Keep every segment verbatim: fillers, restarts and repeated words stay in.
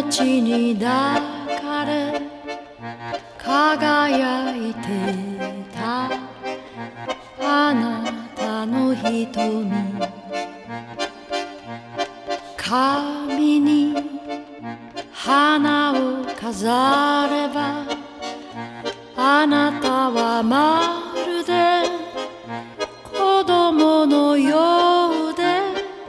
命に抱かれ輝いてたあなたの瞳、髪に花を飾ればあなたはまるで子供のようで、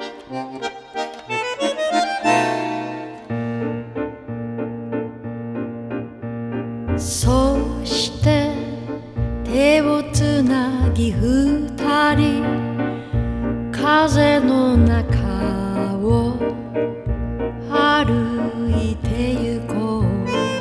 そして手をつなぎ二人風の中を歩いてゆこう。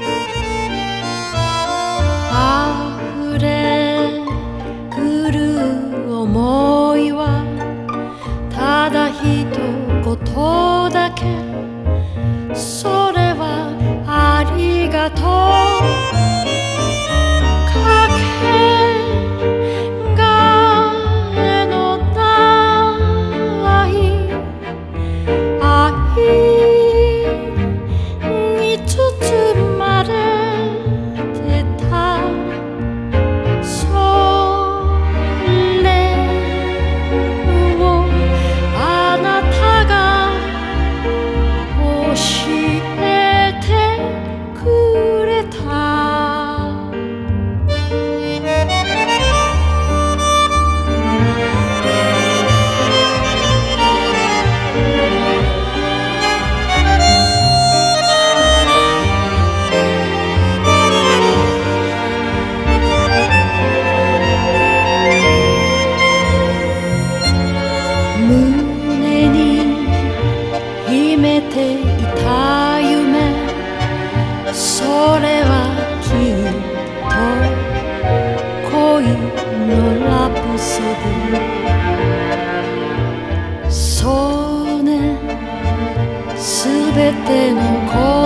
溢れ来る想いはただ一言だけ、それはありがとう。かけがえのない愛に包まれてた、それをあなたが教えてくれた。胸に秘めていた夢、それはきっと恋のラプソディ。そうね、すべての